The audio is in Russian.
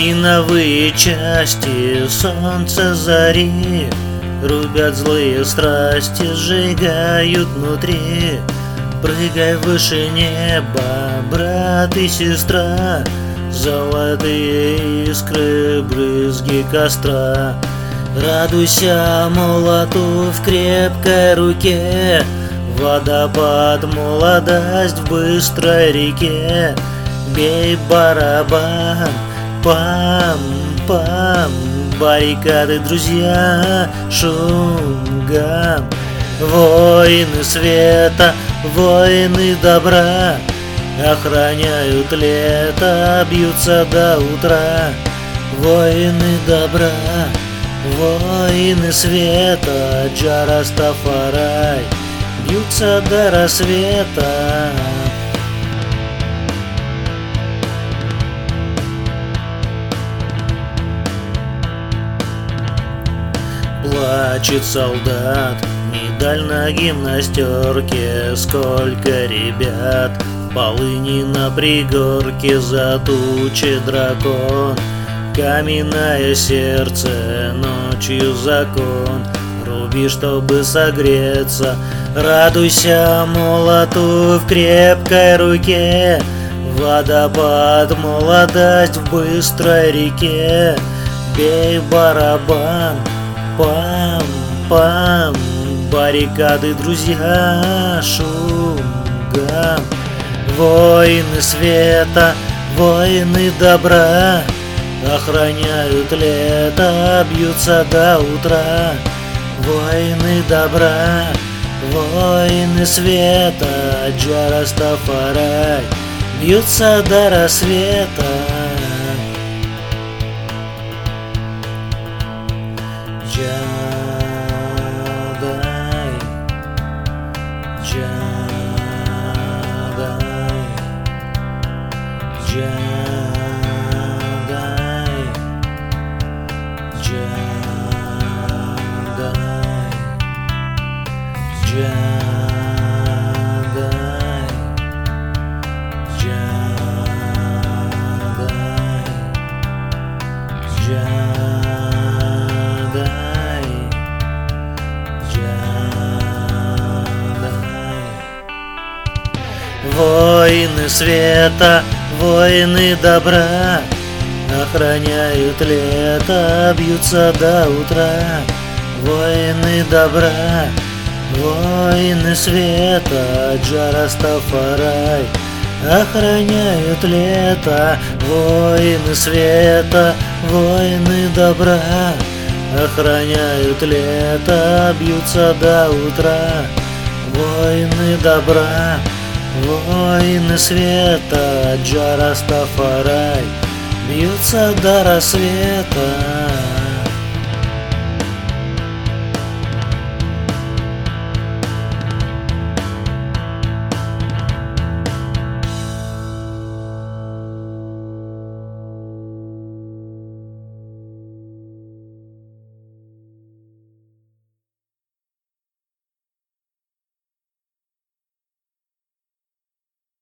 Малиновые части солнца зари рубят злые страсти, сжигают внутри. Прыгай выше неба, брат и сестра, золотые искры, брызги костра. Радуйся молоту в крепкой руке, водопад, молодость в быстрой реке. Бей барабан, пам-пам, баррикады, друзья, шум, гам. Воины света, воины добра охраняют лето, бьются до утра. Воины добра, воины света, Джа Растафарай, бьются до рассвета. Плачет солдат, медаль на гимнастерке. Сколько ребят в полыни на пригорке, за тучи дракон. Каменное сердце, ночью закон. Руби, чтобы согреться, радуйся молоту в крепкой руке. Водопад, молодость в быстрой реке. Бей барабан, пам-пам, баррикады, друзья, шум, гам. Воины света, воины добра охраняют лето, бьются до утра. Воины добра, воины света, Джа Растафарай, бьются до рассвета. Джадай, Джадай, Джадай, Джадай, Джадай, Джадай, Джадай. Воины света, воины добра охраняют лето, бьются до утра. Воины добра, воины света, Джа Растафарай, охраняют лето. Воины света, воины добра охраняют лето, бьются до утра. Воины добра, воины света, Джа Растафарай, бьются до рассвета.